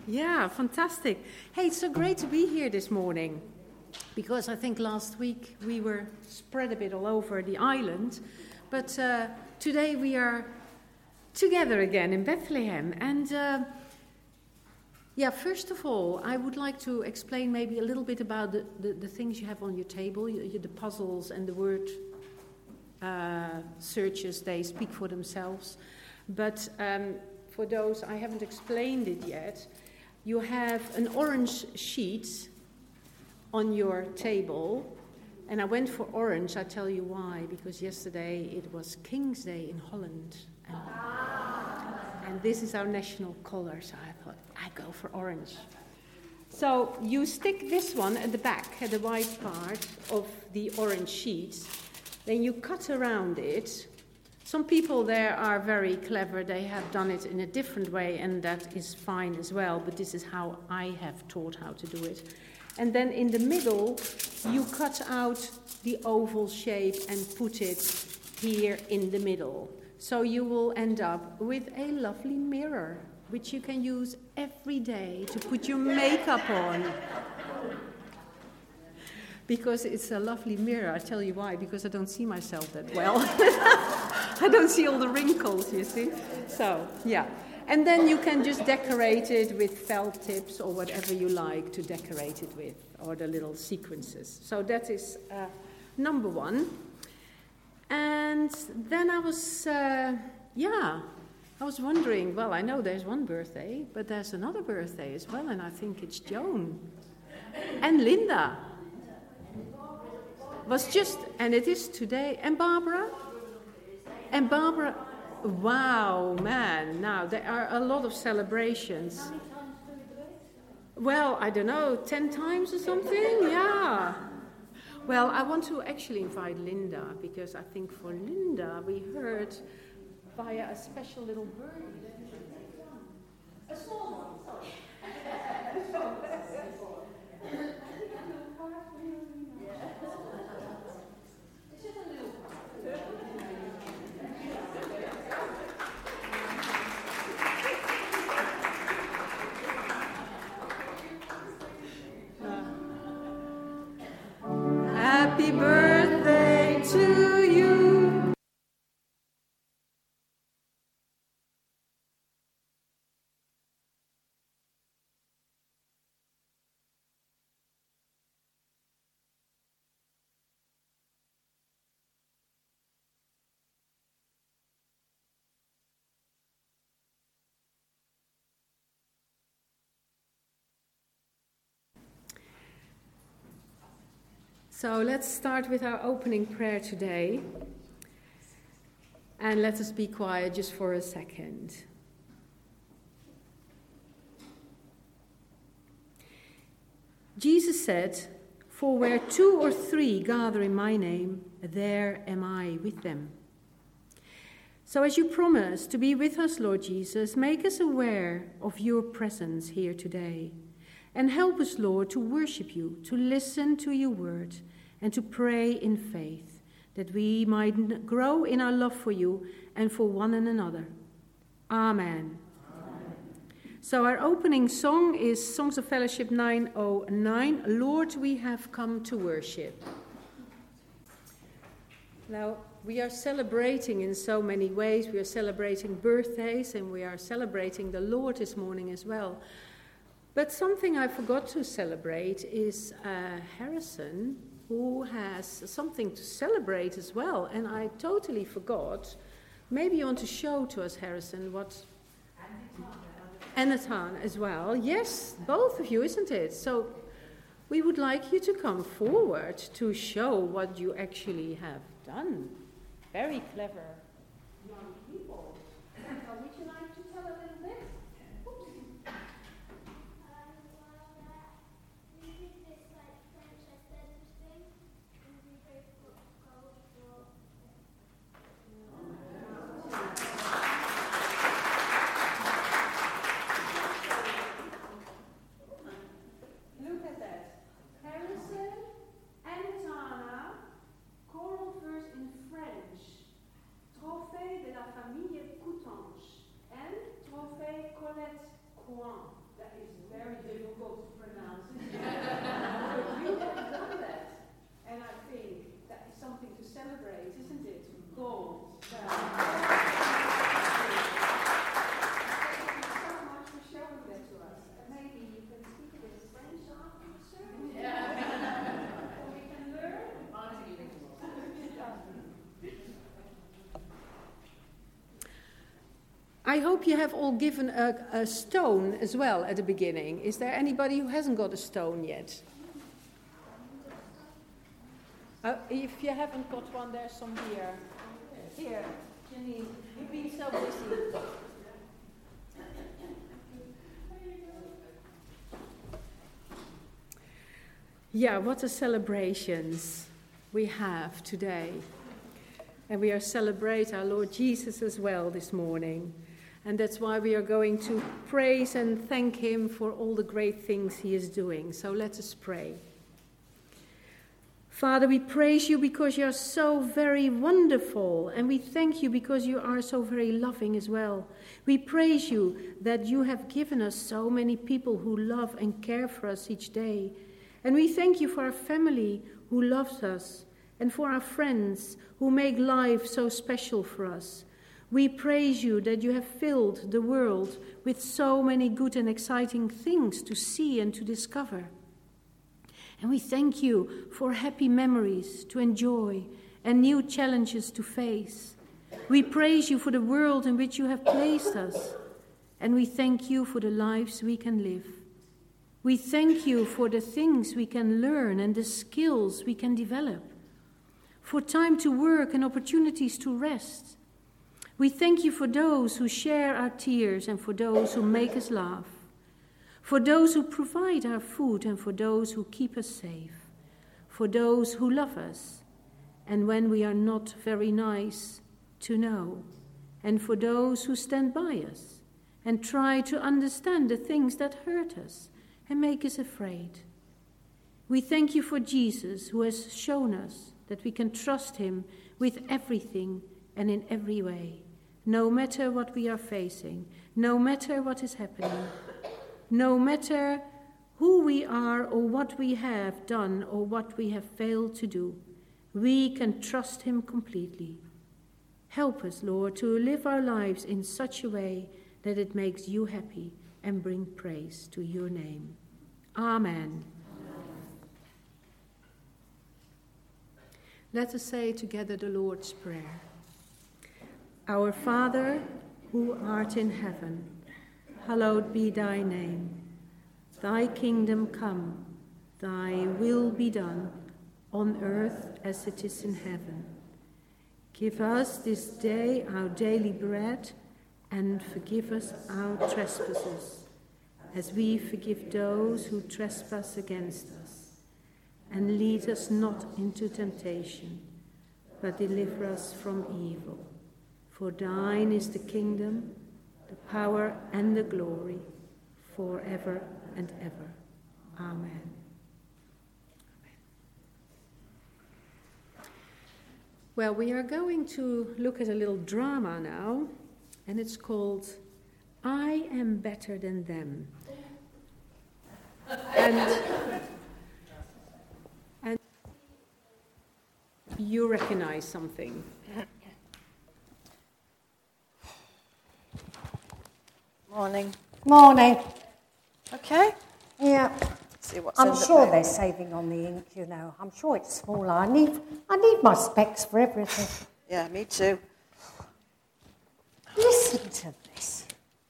Yeah, fantastic. Hey, it's so great to be here this morning, because I think last week we were spread a bit all over the island, but today we are together again in Bethlehem. And first of all, I would like to explain maybe a little bit about the things you have on your table, the puzzles and the word searches. They speak for themselves. But for those, I haven't explained it yet. You have an orange sheet on your table, and I went for orange. I tell you why, because yesterday it was King's Day in Holland, and this is our national color, so I thought I'd go for orange. So you stick this one at the back, at the white part of the orange sheet, then you cut around it. Some people there are very clever. They have done it in a different way, and that is fine as well. But this is how I have taught how to do it. And then in the middle, you cut out the oval shape and put it here in the middle. So you will end up with a lovely mirror, which you can use every day to put your makeup on. Because it's a lovely mirror. I tell you why, because I don't see myself that well. I don't see all the wrinkles, you see. So, yeah. And then you can just decorate it with felt tips or whatever you like to decorate it with, or the little sequences. So that is number one. And then I was wondering, well, I know there's one birthday, but there's another birthday as well, and I think it's Joan. And Linda. And it is today. And Barbara, wow, man, now there are a lot of celebrations. Well, I don't know, 10 times or something, yeah. Well, I want to actually invite Linda, because I think for Linda we heard via a special little bird. A small one, sorry. Happy birthday to you. So let's start with our opening prayer today. And let us be quiet just for a second. Jesus said, "For where 2 or 3 gather in my name, there am I with them." So as you promise to be with us, Lord Jesus, make us aware of your presence here today. And help us, Lord, to worship you, to listen to your word, and to pray in faith, that we might grow in our love for you and for one another. Amen. Amen. So our opening song is Songs of Fellowship 909, Lord, we have come to worship. Now, we are celebrating in so many ways. We are celebrating birthdays, and we are celebrating the Lord this morning as well. But something I forgot to celebrate is Harrison, who has something to celebrate as well, and I totally forgot. Maybe you want to show to us, Harrison, what... And Nathan as well. Yes, both of you, isn't it? So we would like you to come forward to show what you actually have done. Very clever young people. Would you like to tell a little bit? is very difficult to pronounce. But you have done that. And I think that is something to celebrate, isn't it? Gold. Thank you so much for showing that to us. And maybe you can speak a bit of French after the service. Yeah. Or we can learn. I hope you have all given a stone as well at the beginning. Is there anybody who hasn't got a stone yet? If you haven't got one, there's some here. Here, Janine, you've been so busy. Yeah, what a celebrations we have today. And we are celebrate our Lord Jesus as well this morning. And that's why we are going to praise and thank him for all the great things he is doing. So let us pray. Father, we praise you because you are so very wonderful, and we thank you because you are so very loving as well. We praise you that you have given us so many people who love and care for us each day. And we thank you for our family who loves us, and for our friends who make life so special for us. We praise you that you have filled the world with so many good and exciting things to see and to discover. And we thank you for happy memories to enjoy and new challenges to face. We praise you for the world in which you have placed us. And we thank you for the lives we can live. We thank you for the things we can learn and the skills we can develop. For time to work and opportunities to rest. We thank you for those who share our tears and for those who make us laugh. For those who provide our food and for those who keep us safe. For those who love us and when we are not very nice to know. And for those who stand by us and try to understand the things that hurt us and make us afraid. We thank you for Jesus, who has shown us that we can trust him with everything and in every way, no matter what we are facing, no matter what is happening, no matter who we are or what we have done or what we have failed to do. We can trust him completely. Help us, Lord, to live our lives in such a way that it makes you happy and bring praise to your name. Amen. Let us say together the Lord's Prayer. Our Father, who art in heaven, hallowed be thy name. Thy kingdom come, thy will be done, on earth as it is in heaven. Give us this day our daily bread, and forgive us our trespasses, as we forgive those who trespass against us. And lead us not into temptation, but deliver us from evil. For thine is the kingdom, the power, and the glory, forever and ever. Amen. Well, we are going to look at a little drama now, and it's called I Am Better Than Them. And you recognize something. Morning. Morning. Okay. Yeah. See what's I'm in the sure paper. they're saving on the ink, you know. I'm sure it's smaller. I need my specs for everything. Yeah, me too. Listen to this.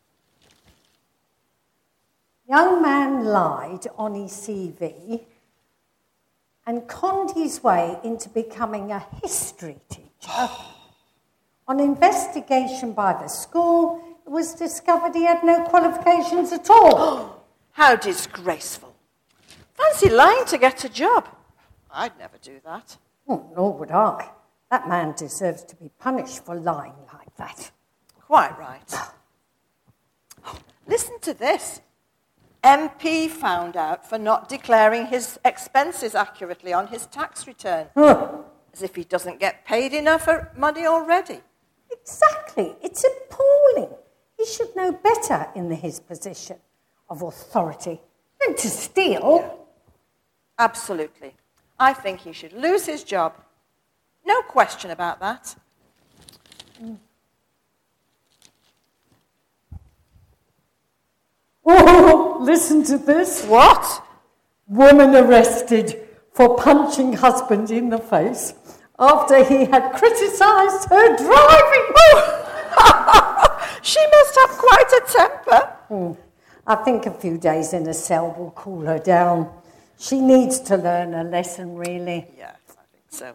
Young man lied on his CV and conned his way into becoming a history teacher. On investigation by the school, it was discovered he had no qualifications at all. How disgraceful. Fancy lying to get a job. I'd never do that. Oh, nor would I. That man deserves to be punished for lying like that. Quite right. Listen to this. MP found out for not declaring his expenses accurately on his tax return. As if he doesn't get paid enough money already. Exactly. It's appalling. He should know better in his position. of authority than to steal. Absolutely. I think he should lose his job. No question about that. Oh, listen to this. What? Woman arrested for punching husband in the face after he had criticised her driving. She must have quite a temper. I think a few days in a cell will cool her down. She needs to learn a lesson, really. Yes, I think so.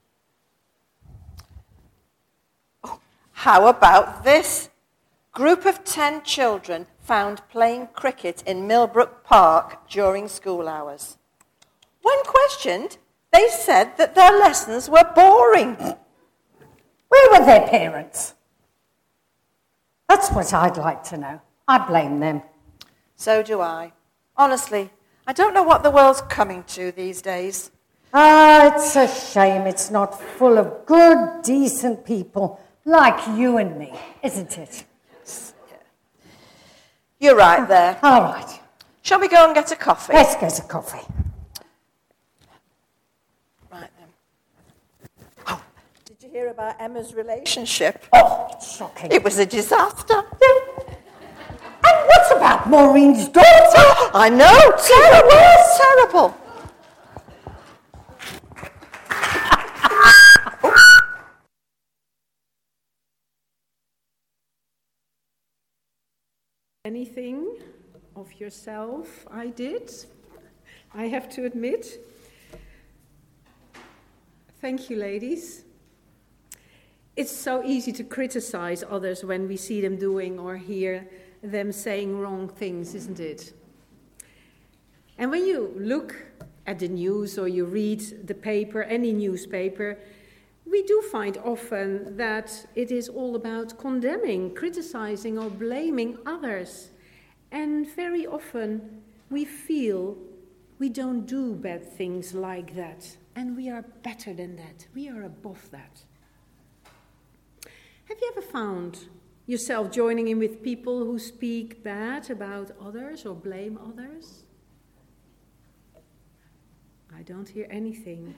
Oh, how about this? Group of 10 children found playing cricket in Millbrook Park during school hours. When questioned, they said that their lessons were boring. Where were their parents? That's what I'd like to know. I blame them. So do I. Honestly, I don't know what the world's coming to these days. It's a shame it's not full of good, decent people like you and me, isn't it? You're right there. All right. Shall we go and get a coffee? Let's get a coffee. Right then. Oh, did you hear about Emma's relationship? Oh, it's shocking. It was a disaster. And what about Maureen's daughter? I know, terrible. Anything of yourself I did, I have to admit. Thank you, ladies. It's so easy to criticize others when we see them doing or hear them saying wrong things, isn't it? And when you look at the news or you read the paper, any newspaper, we do find often that it is all about condemning, criticizing, or blaming others. And very often we feel we don't do bad things like that, and we are better than that. We are above that. Have you ever found yourself joining in with people who speak bad about others or blame others? I don't hear anything.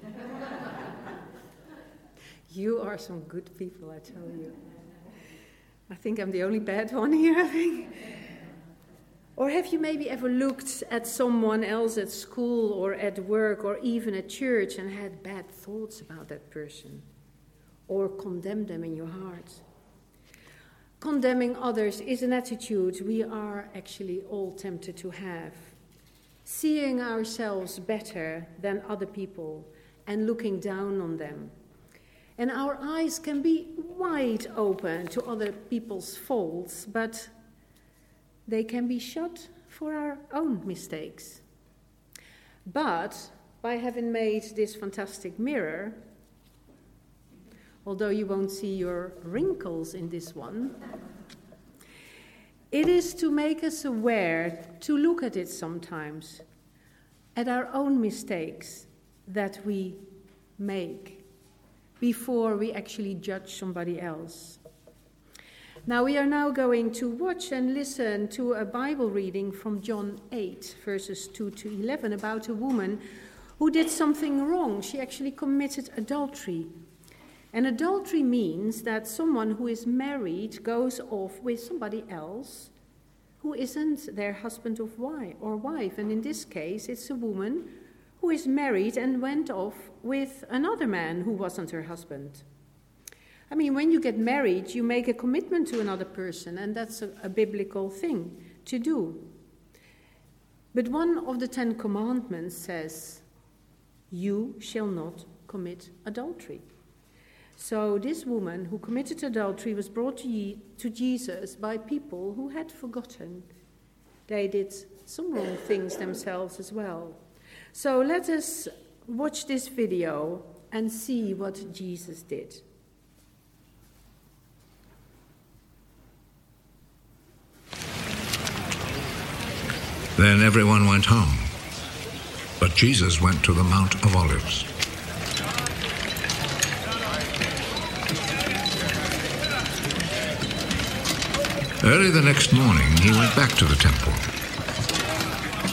You are some good people, I tell you. I think I'm the only bad one here, I think. Or have you maybe ever looked at someone else at school or at work or even at church and had bad thoughts about that person? Or condemned them in your heart? Condemning others is an attitude we are actually all tempted to have. Seeing ourselves better than other people and looking down on them. And our eyes can be wide open to other people's faults, but they can be shut for our own mistakes. But by having made this fantastic mirror, although you won't see your wrinkles in this one, it is to make us aware, to look at it sometimes, at our own mistakes that we make before we actually judge somebody else. Now we are now going to watch and listen to a Bible reading from John 8, verses 2 to 11, about a woman who did something wrong. She actually committed adultery. And adultery means that someone who is married goes off with somebody else who isn't their husband or wife. And in this case, it's a woman who is married and went off with another man who wasn't her husband. I mean, when you get married, you make a commitment to another person, and that's a biblical thing to do. But one of the 10 commandments says, you shall not commit adultery. So this woman who committed adultery was brought to Jesus by people who had forgotten. They did some wrong things themselves as well. So let us watch this video and see what Jesus did. Then everyone went home, but Jesus went to the Mount of Olives. Early the next morning, he went back to the temple.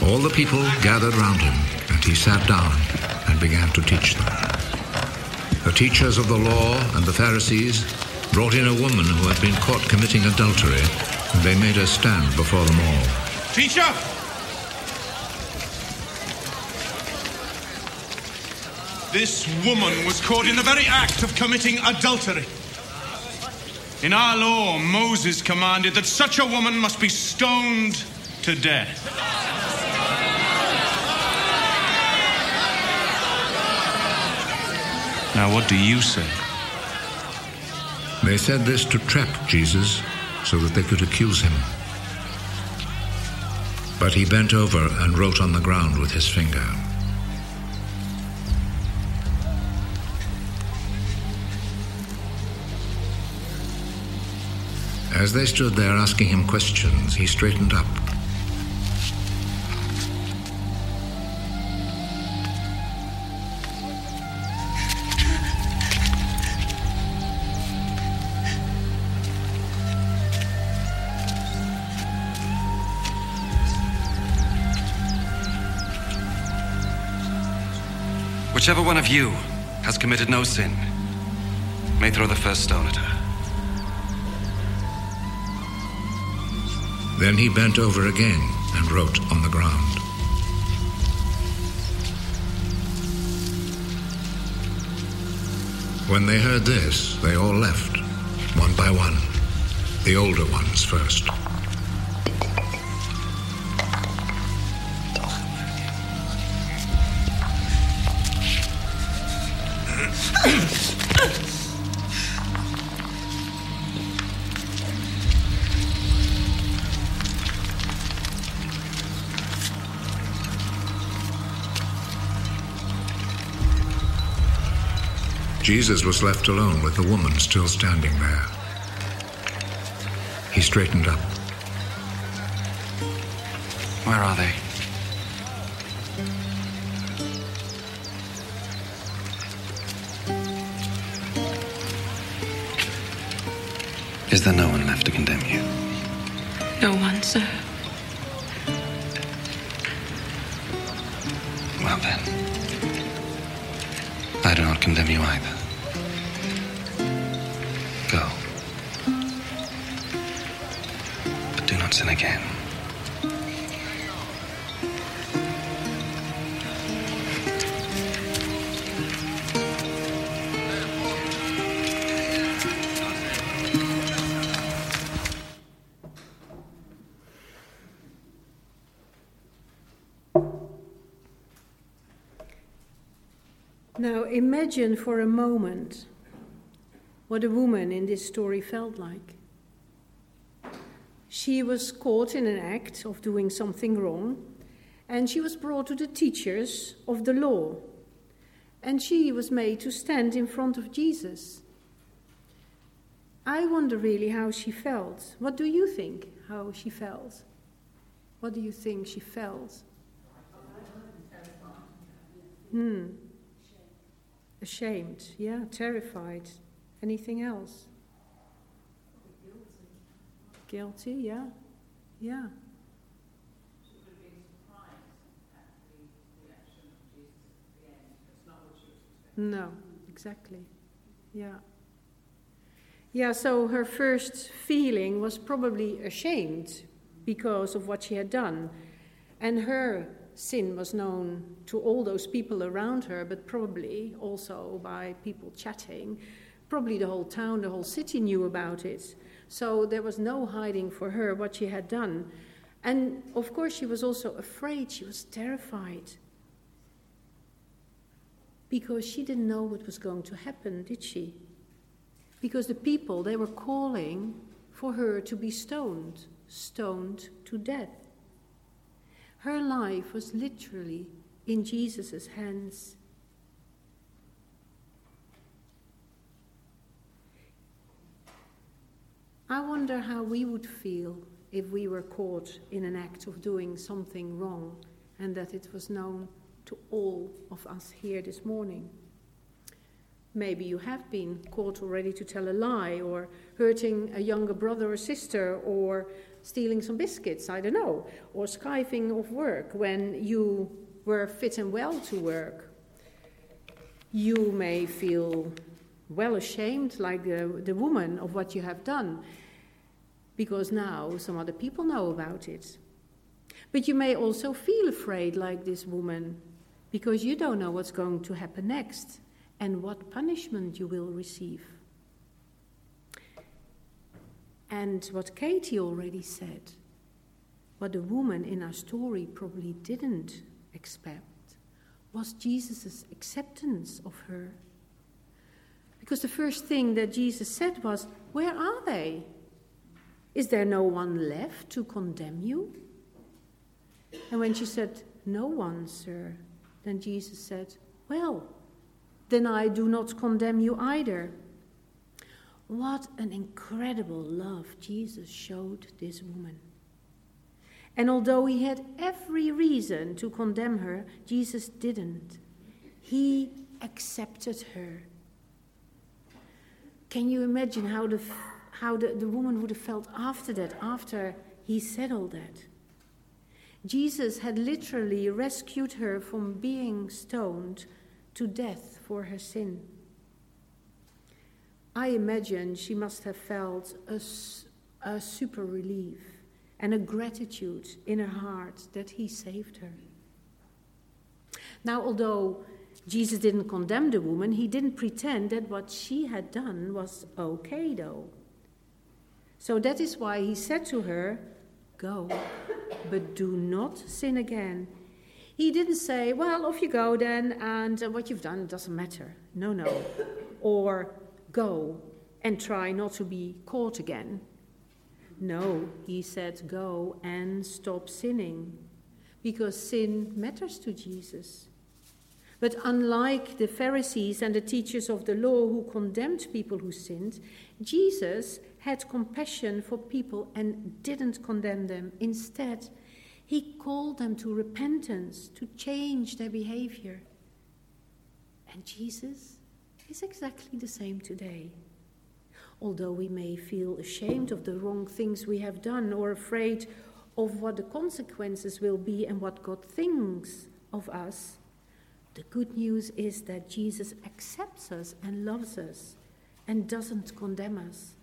All the people gathered round him, and he sat down and began to teach them. The teachers of the law and the Pharisees brought in a woman who had been caught committing adultery, and they made her stand before them all. Teacher! This woman was caught in the very act of committing adultery. In our law, Moses commanded that such a woman must be stoned to death. Now, what do you say? They said this to trap Jesus so that they could accuse him. But he bent over and wrote on the ground with his finger. As they stood there asking him questions, he straightened up. Whichever one of you has committed no sin may throw the first stone at her. Then he bent over again and wrote on the ground. When they heard this, they all left, one by one, the older ones first. Jesus was left alone with the woman still standing there. He straightened up. Where are they? Is there no one left to condemn you? No one, sir. Well then, I do not condemn you either. Go. But do not sin again. Now imagine for a moment what a woman in this story felt like. She was caught in an act of doing something wrong, and she was brought to the teachers of the law, and she was made to stand in front of Jesus. I wonder really how she felt. What do you think how she felt? What do you think she felt? Ashamed, yeah, terrified. Anything else? Guilty, yeah, yeah. She would have been surprised at the reaction of Jesus at the end. That's not what she was expecting. No, exactly, yeah. Yeah, so her first feeling was probably ashamed because of what she had done. And her sin was known to all those people around her, but probably also by people chatting. Probably the whole town, the whole city knew about it. So there was no hiding for her what she had done. And of course she was also afraid, she was terrified. Because she didn't know what was going to happen, did she? Because the people, they were calling for her to be stoned to death. Her life was literally in Jesus' hands. I wonder how we would feel if we were caught in an act of doing something wrong and that it was known to all of us here this morning. Maybe you have been caught already to tell a lie or hurting a younger brother or sister or stealing some biscuits, I don't know, or skiving off work when you were fit and well to work. You may feel well ashamed, like the woman, of what you have done, because now some other people know about it. But you may also feel afraid, like this woman, because you don't know what's going to happen next and what punishment you will receive. And what Katie already said, what the woman in our story probably didn't expect, was Jesus' acceptance of her. Because the first thing that Jesus said was, "Where are they? Is there no one left to condemn you?" And when she said, "No one, sir," then Jesus said, "Well, then I do not condemn you either." What an incredible love Jesus showed this woman. And although he had every reason to condemn her, Jesus didn't. He accepted her. Can you imagine how the woman would have felt after that, after he said all that? Jesus had literally rescued her from being stoned to death for her sin. I imagine she must have felt a super relief and a gratitude in her heart that he saved her. Now, although Jesus didn't condemn the woman, he didn't pretend that what she had done was okay, though. So that is why he said to her, "Go, but do not sin again." He didn't say, "Well, off you go then, and what you've done doesn't matter." No. Or, "Go and try not to be caught again." No, he said, "Go and stop sinning," because sin matters to Jesus. But unlike the Pharisees and the teachers of the law who condemned people who sinned, Jesus had compassion for people and didn't condemn them. Instead, he called them to repentance, to change their behavior. And Jesus is exactly the same today. Although we may feel ashamed of the wrong things we have done or afraid of what the consequences will be and what God thinks of us, the good news is that Jesus accepts us and loves us and doesn't condemn us.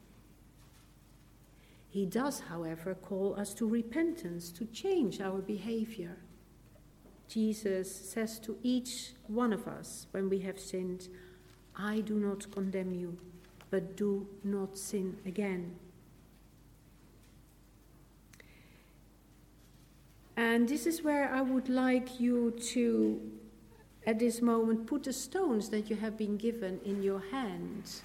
He does, however, call us to repentance, to change our behavior. Jesus says to each one of us when we have sinned, "I do not condemn you, but do not sin again." And this is where I would like you to, at this moment, put the stones that you have been given in your hand.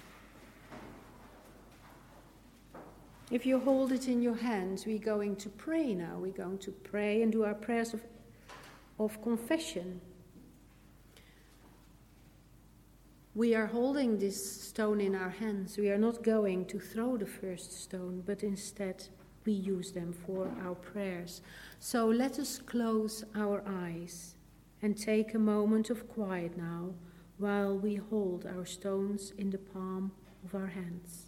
If you hold it in your hands, we're going to pray now. We're going to pray and do our prayers of confession. We are holding this stone in our hands. We are not going to throw the first stone, but instead we use them for our prayers. So let us close our eyes and take a moment of quiet now while we hold our stones in the palm of our hands.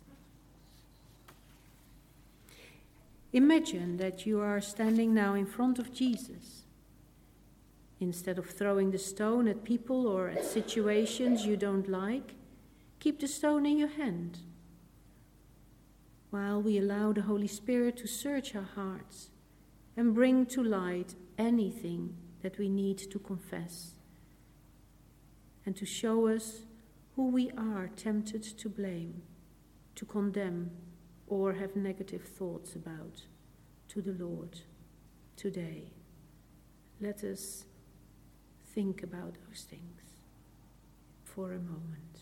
Imagine that you are standing now in front of Jesus. Instead of throwing the stone at people or at situations you don't like, keep the stone in your hand while we allow the Holy Spirit to search our hearts and bring to light anything that we need to confess and to show us who we are tempted to blame, to condemn, or have negative thoughts about to the Lord today. Let us think about those things for a moment.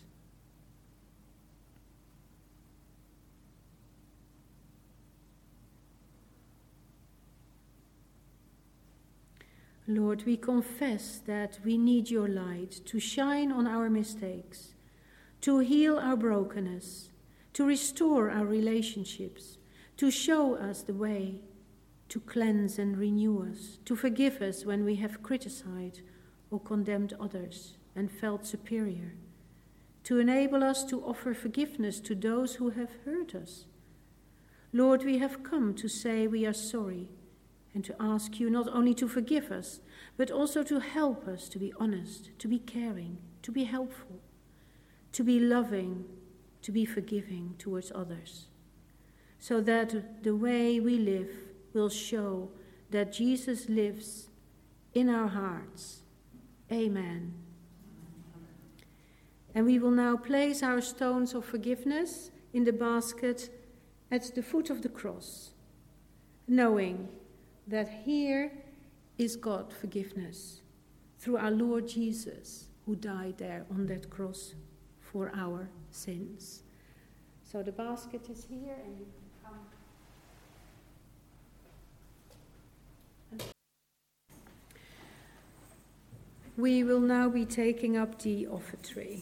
Lord, we confess that we need your light to shine on our mistakes, to heal our brokenness, to restore our relationships, to show us the way, to cleanse and renew us, to forgive us when we have criticized or condemned others and felt superior, to enable us to offer forgiveness to those who have hurt us. Lord, we have come to say we are sorry and to ask you not only to forgive us, but also to help us to be honest, to be caring, to be helpful, to be loving, to be forgiving towards others, so that the way we live will show that Jesus lives in our hearts. Amen. And we will now place our stones of forgiveness in the basket at the foot of the cross, knowing that here is God's forgiveness through our Lord Jesus, who died there on that cross for our sins. So the basket is here, and you can come. We will now be taking up the offertory.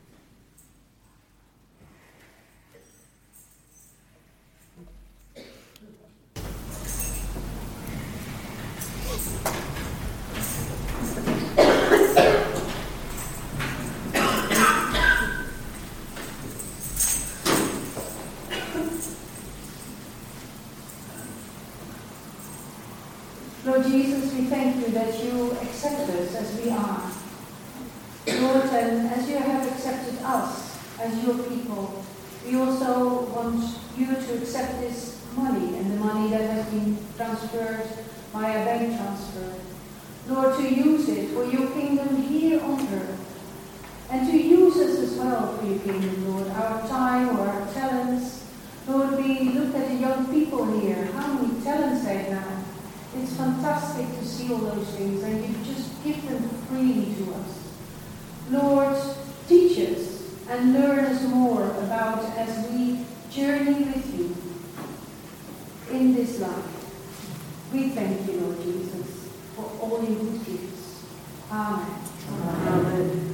Lord Jesus, we thank you that you accept us as we are. Lord, and as you have accepted us as your people, we also want you to accept this money and the money that has been transferred via bank transfer. Lord, to use it for your kingdom here on earth. And to use us as well for your kingdom, Lord, our time or our talents. Lord, we look at the young people here, how many talents they have. It's fantastic to see all those things, and you just give them freely to us. Lord, teach us and learn us more about as we journey with you in this life. We thank you, Lord Jesus, for all your good gifts. Amen. Amen.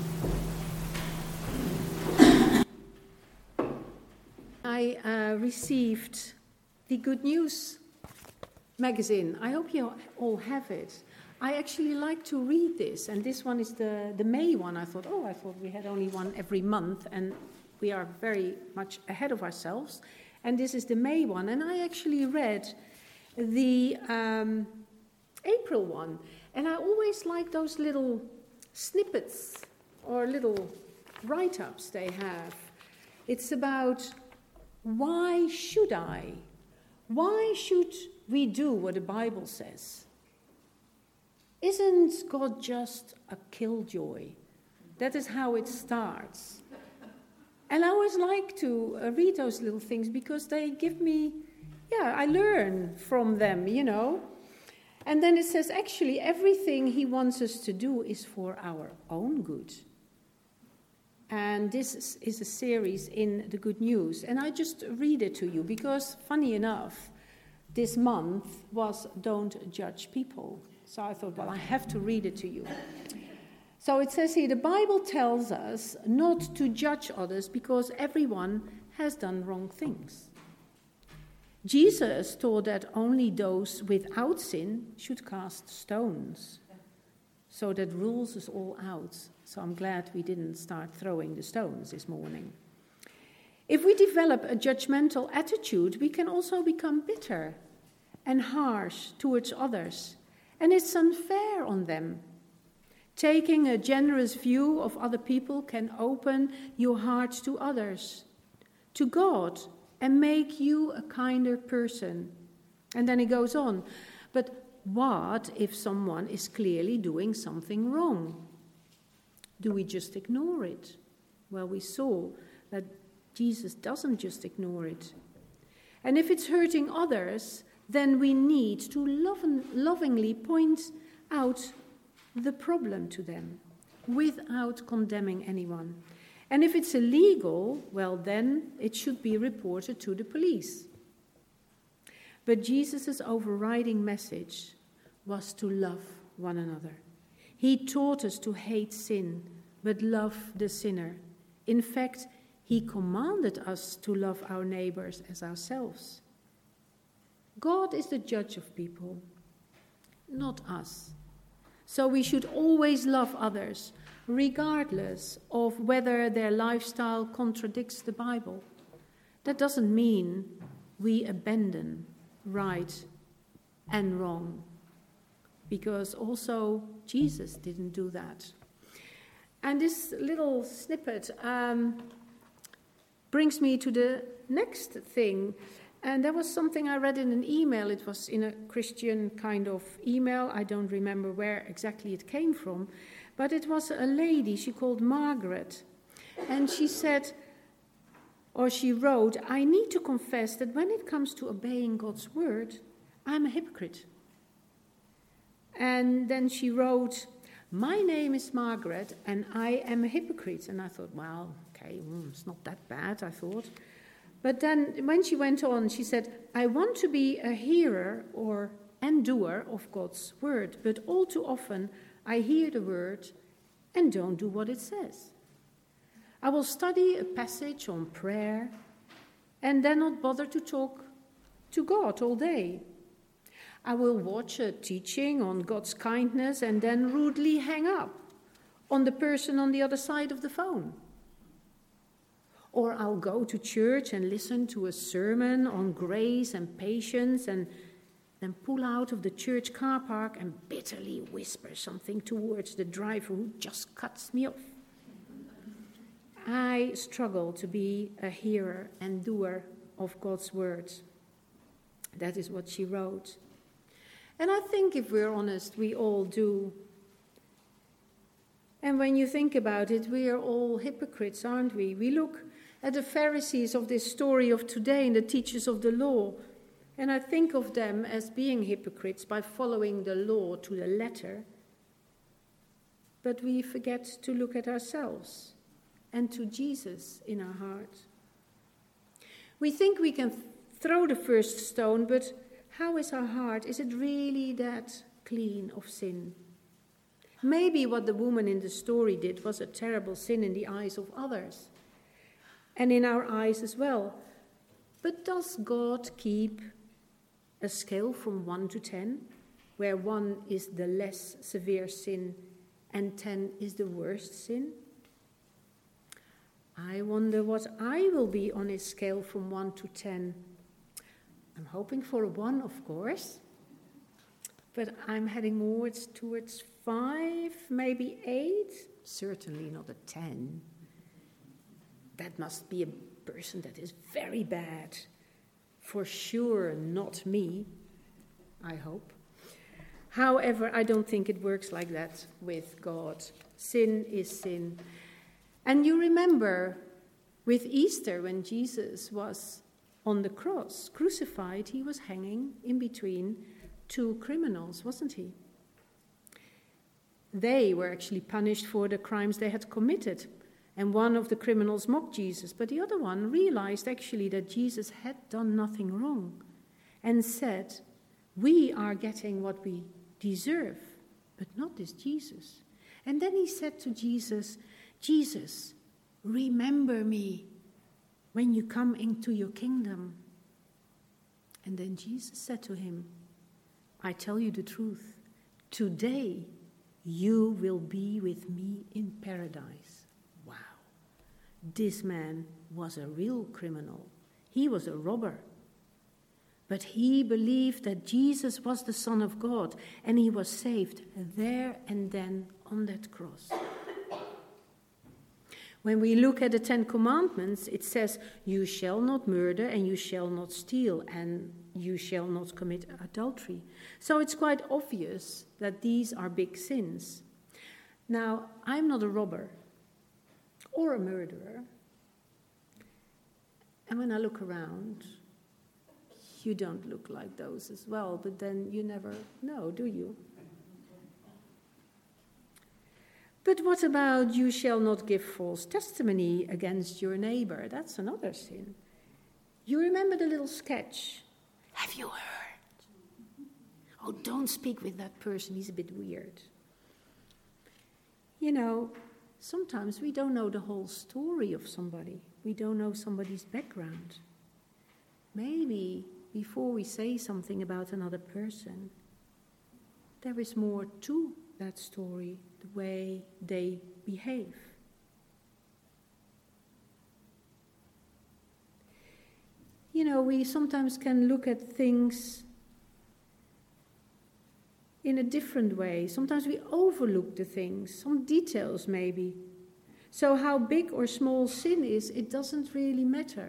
I received the Good News magazine. I hope you all have it. I actually like to read this, and this one is the May one. I thought we had only one every month, and we are very much ahead of ourselves. And this is the May one, and I actually read the April one, and I always like those little snippets or little write-ups they have. It's about why should I? Why should we do what the Bible says? Isn't God just a killjoy? That is how it starts. And I always like to read those little things because they give me, I learn from them, you know. And then it says, actually, everything he wants us to do is for our own good. And this is a series in the Good News. And I just read it to you because, funny enough, this month was Don't Judge People. So I thought, I have to read it to you. So it says here, the Bible tells us not to judge others because everyone has done wrong things. Jesus taught that only those without sin should cast stones. So that rules us all out. So I'm glad we didn't start throwing the stones this morning. If we develop a judgmental attitude, we can also become bitter and harsh towards others, and it's unfair on them. Taking a generous view of other people can open your heart to others, to God, and make you a kinder person. And then he goes on, but what if someone is clearly doing something wrong? Do we just ignore it? Well, we saw that Jesus doesn't just ignore it. And if it's hurting others, then we need to lovingly point out the problem to them without condemning anyone. And if it's illegal, well, then it should be reported to the police. But Jesus' overriding message was to love one another. He taught us to hate sin, but love the sinner. In fact, he commanded us to love our neighbors as ourselves. God is the judge of people, not us. So we should always love others, regardless of whether their lifestyle contradicts the Bible. That doesn't mean we abandon right and wrong, because also Jesus didn't do that. And this little snippet brings me to the next thing. And that was something I read in an email. It was in a Christian kind of email. I don't remember where exactly it came from. But it was a lady, she called Margaret. And she said, or she wrote, I need to confess that when it comes to obeying God's word, I'm a hypocrite. And then she wrote, my name is Margaret and I am a hypocrite. And I thought, well, okay, it's not that bad, I thought. But then when she went on, she said, I want to be a hearer and doer of God's word, but all too often I hear the word and don't do what it says. I will study a passage on prayer and then not bother to talk to God all day. I will watch a teaching on God's kindness and then rudely hang up on the person on the other side of the phone. Or I'll go to church and listen to a sermon on grace and patience and then pull out of the church car park and bitterly whisper something towards the driver who just cuts me off. I struggle to be a hearer and doer of God's words. That is what she wrote. And I think if we're honest, we all do. And when you think about it, we are all hypocrites, aren't we? We look at the Pharisees of this story of today and the teachers of the law, and I think of them as being hypocrites by following the law to the letter. But we forget to look at ourselves and to Jesus in our heart. We think we can throw the first stone, but how is our heart? Is it really that clean of sin? Maybe what the woman in the story did was a terrible sin in the eyes of others, and in our eyes as well. But does God keep a scale from 1 to 10, where 1 is the less severe sin and 10 is the worst sin? I wonder what I will be on his scale from 1 to 10. I'm hoping for a 1, of course, but I'm heading more towards 5, maybe 8, certainly not a 10. That must be a person that is very bad. For sure not me, I hope. However, I don't think it works like that with God. Sin is sin. And you remember with Easter, when Jesus was on the cross, crucified, he was hanging in between 2 criminals, wasn't he? They were actually punished for the crimes they had committed. And one of the criminals mocked Jesus, but the other one realized actually that Jesus had done nothing wrong and said, we are getting what we deserve, but not this Jesus. And then he said to Jesus, Jesus, remember me when you come into your kingdom. And then Jesus said to him, I tell you the truth, today you will be with me in paradise. Wow. This man was a real criminal. He was a robber. But he believed that Jesus was the Son of God, and he was saved there and then on that cross. When we look at the 10 Commandments, it says, you shall not murder, and you shall not steal, and you shall not commit adultery. So it's quite obvious that these are big sins. Now, I'm not a robber or a murderer. And when I look around, you don't look like those as well, but then you never know, do you? But what about you shall not give false testimony against your neighbor? That's another sin. You remember the little sketch? Have you heard? Oh, don't speak with that person, he's a bit weird. You know, sometimes we don't know the whole story of somebody. We don't know somebody's background. Maybe before we say something about another person, there is more to that story, the way they behave. we sometimes can look at things in a different way. Sometimes we overlook the things, some details maybe. So how big or small sin is, it doesn't really matter.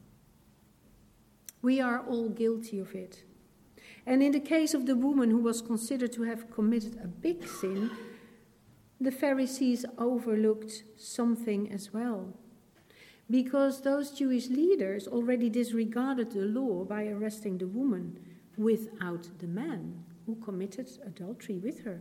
We are all guilty of it. And in the case of the woman who was considered to have committed a big sin, the Pharisees overlooked something as well. Because those Jewish leaders already disregarded the law by arresting the woman without the man who committed adultery with her.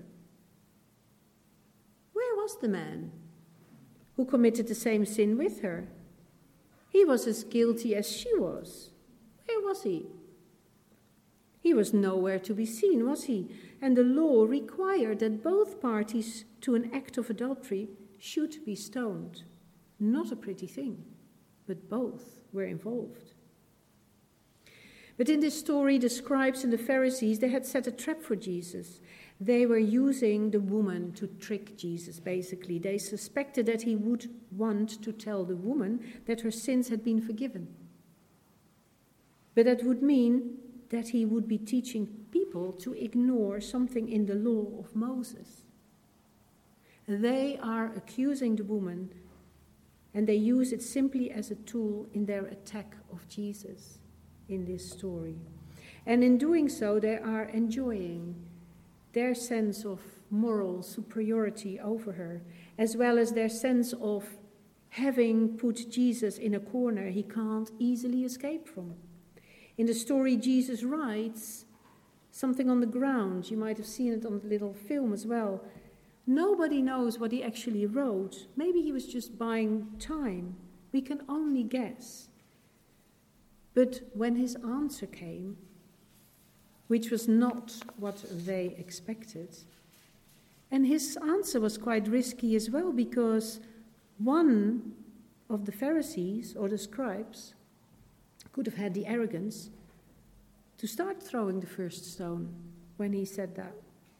Where was the man who committed the same sin with her? He was as guilty as she was. Where was he? He was nowhere to be seen, was he? And the law required that both parties to an act of adultery should be stoned. Not a pretty thing, but both were involved. But in this story, the scribes and the Pharisees, they had set a trap for Jesus. They were using the woman to trick Jesus, basically. They suspected that he would want to tell the woman that her sins had been forgiven. But that would mean that he would be teaching people to ignore something in the law of Moses. They are accusing the woman, and they use it simply as a tool in their attack of Jesus in this story. And in doing so, they are enjoying their sense of moral superiority over her, as well as their sense of having put Jesus in a corner he can't easily escape from. In the story, Jesus writes something on the ground. You might have seen it on the little film as well. Nobody knows what he actually wrote. Maybe he was just buying time. We can only guess. But when his answer came, which was not what they expected, and his answer was quite risky as well, because one of the Pharisees or the scribes could have had the arrogance to start throwing the first stone when he said that.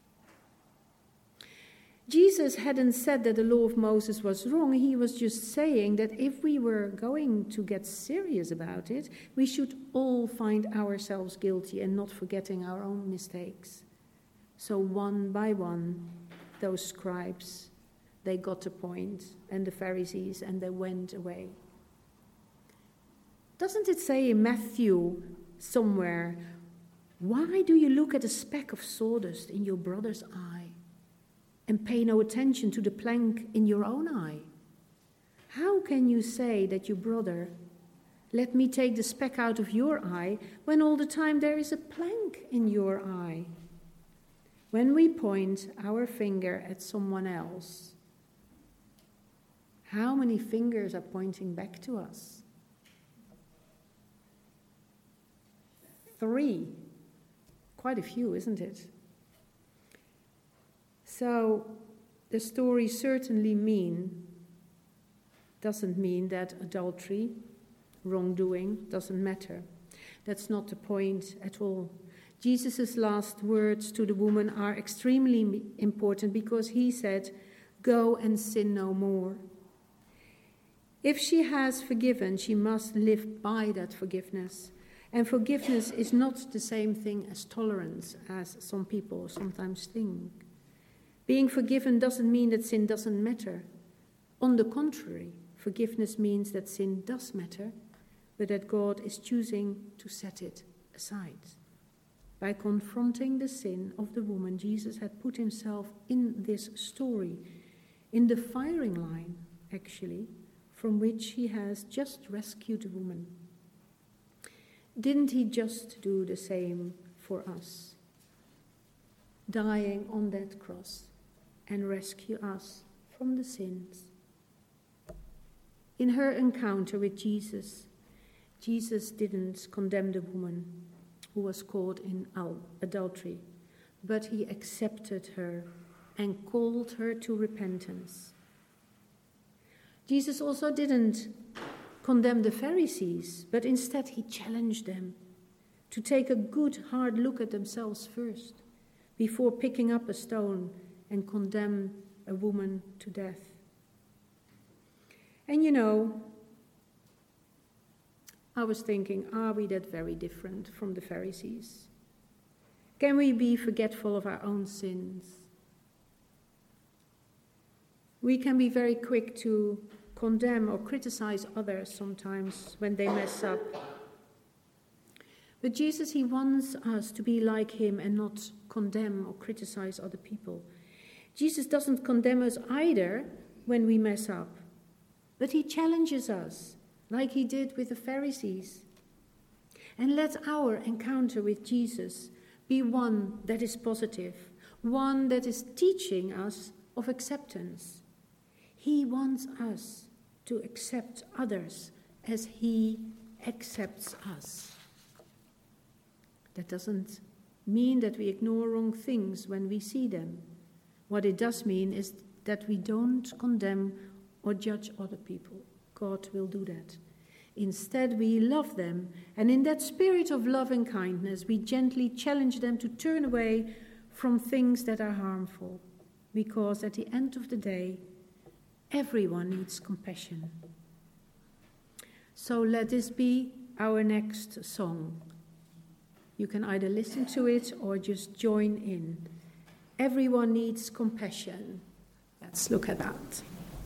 Jesus hadn't said that the law of Moses was wrong. He was just saying that if we were going to get serious about it, we should all find ourselves guilty and not forgetting our own mistakes. So one by one, those scribes, they got the point, and the Pharisees, and they went away. Doesn't it say in Matthew somewhere, why do you look at a speck of sawdust in your brother's eye and pay no attention to the plank in your own eye? How can you say that your brother, let me take the speck out of your eye, when all the time there is a plank in your eye? When we point our finger at someone else, how many fingers are pointing back to us? 3. Quite a few, isn't it? So the story certainly doesn't mean that adultery, wrongdoing, doesn't matter. That's not the point at all. Jesus' last words to the woman are extremely important, because he said, "Go and sin no more." If she has forgiven, she must live by that forgiveness. And forgiveness is not the same thing as tolerance, as some people sometimes think. Being forgiven doesn't mean that sin doesn't matter. On the contrary, forgiveness means that sin does matter, but that God is choosing to set it aside. By confronting the sin of the woman, Jesus had put himself in this story, in the firing line, actually, from which he has just rescued the woman. Didn't he just do the same for us? Dying on that cross and rescue us from the sins. In her encounter with Jesus, Jesus didn't condemn the woman who was caught in adultery, but he accepted her and called her to repentance. Jesus also didn't condemn the Pharisees, but instead he challenged them to take a good, hard look at themselves first, before picking up a stone and condemn a woman to death. And I was thinking, are we that very different from the Pharisees? Can we be forgetful of our own sins? We can be very quick to condemn or criticize others sometimes when they mess up. But Jesus, he wants us to be like him and not condemn or criticize other people. Jesus doesn't condemn us either when we mess up, but he challenges us like he did with the Pharisees. And let our encounter with Jesus be one that is positive, one that is teaching us of acceptance. He wants us to accept others as he accepts us. That doesn't mean that we ignore wrong things when we see them. What it does mean is that we don't condemn or judge other people. God will do that. Instead, we love them, and in that spirit of love and kindness, we gently challenge them to turn away from things that are harmful, because at the end of the day, everyone needs compassion. So let this be our next song. You can either listen to it or just join in. Everyone needs compassion. Let's look at that.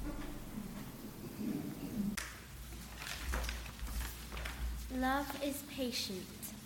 Love is patient.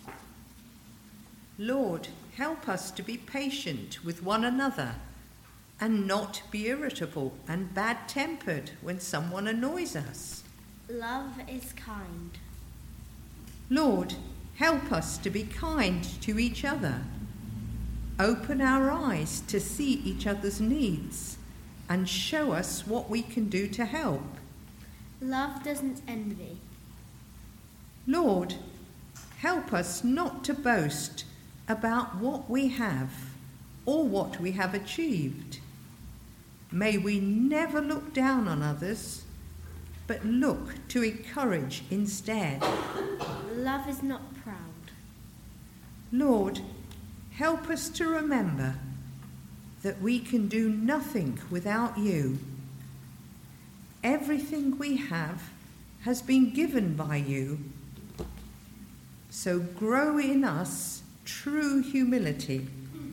Lord, help us to be patient with one another and not be irritable and bad-tempered when someone annoys us. Love is kind. Lord, help us to be kind to each other. Open our eyes to see each other's needs and show us what we can do to help. Love doesn't envy. Lord, help us not to boast about what we have or what we have achieved. May we never look down on others, but look to encourage instead. Love is not proud. Lord, help us to remember that we can do nothing without you. Everything we have has been given by you. So grow in us true humility.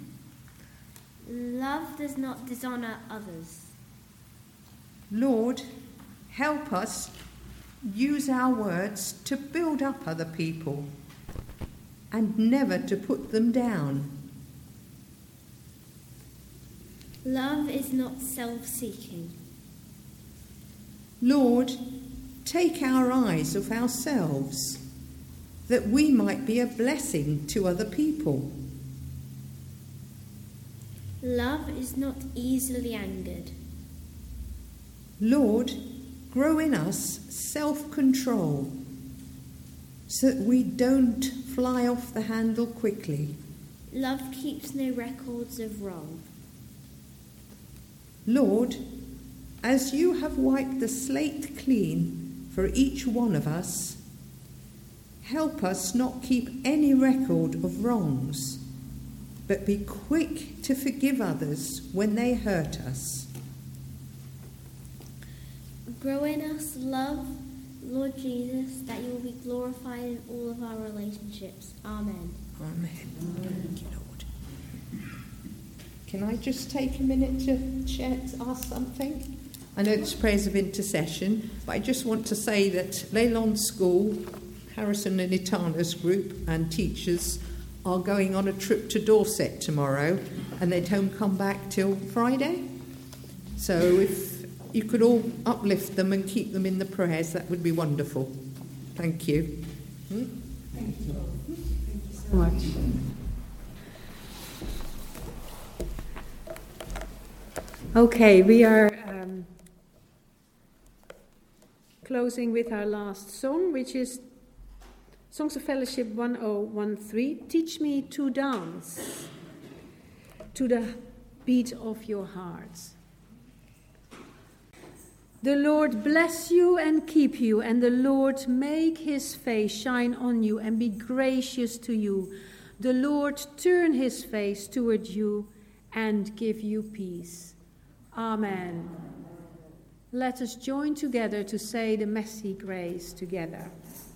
Love does not dishonor others. Lord, help us use our words to build up other people and never to put them down. Love is not self-seeking. Lord, take our eyes off ourselves, that we might be a blessing to other people. Love is not easily angered. Lord, grow in us self-control, so that we don't fly off the handle quickly. Love keeps no records of wrong. Lord, as you have wiped the slate clean for each one of us, help us not keep any record of wrongs, but be quick to forgive others when they hurt us. Grow in us love, Lord Jesus, that you will be glorified in all of our relationships. Amen. Amen. Thank you, Lord. Can I just take a minute to ask something? I know it's prayers of intercession, but I just want to say that Leyland School, Harrison and Itana's group and teachers are going on a trip to Dorset tomorrow, and they don't come back till Friday. So if you could all uplift them and keep them in the prayers, that would be wonderful. Thank you. Thank you so much. Okay, we are closing with our last song, which is Songs of Fellowship 1013, Teach Me to Dance to the Beat of Your Hearts. The Lord bless you and keep you, and the Lord make his face shine on you and be gracious to you. The Lord turn his face toward you and give you peace. Amen. Let us join together to say the Messy Grace together.